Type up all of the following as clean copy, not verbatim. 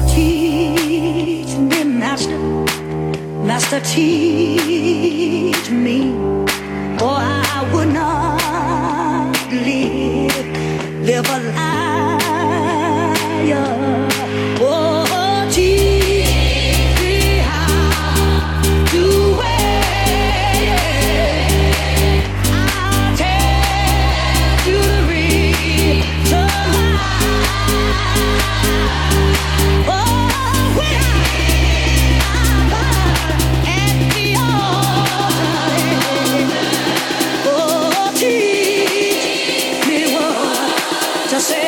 teach me, Master, Master, teach me, or I would not live a liar. Oh, teach me how to wait. I'll tell you the reason why. Oh, when I'm at the altar, oh, teach me what to say.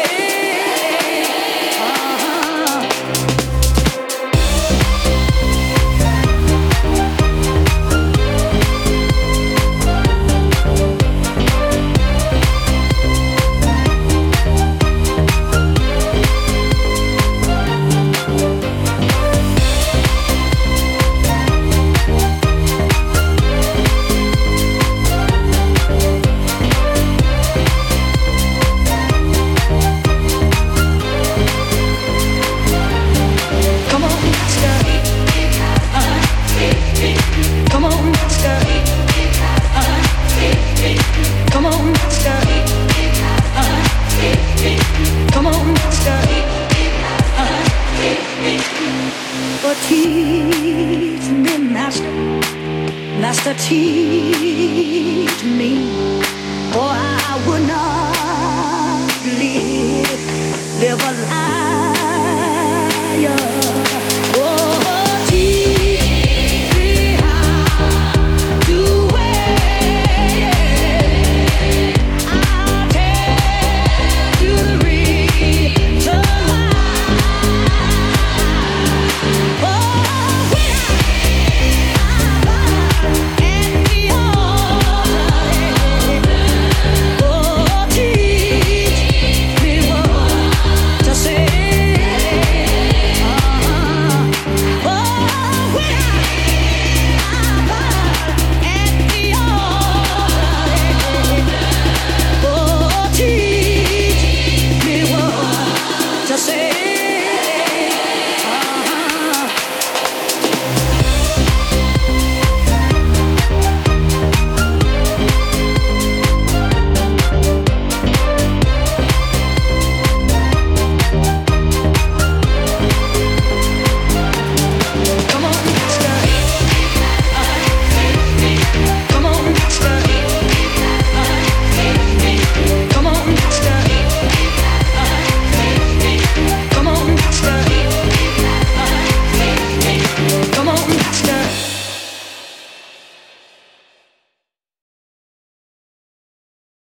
Teach me, Master, teach me.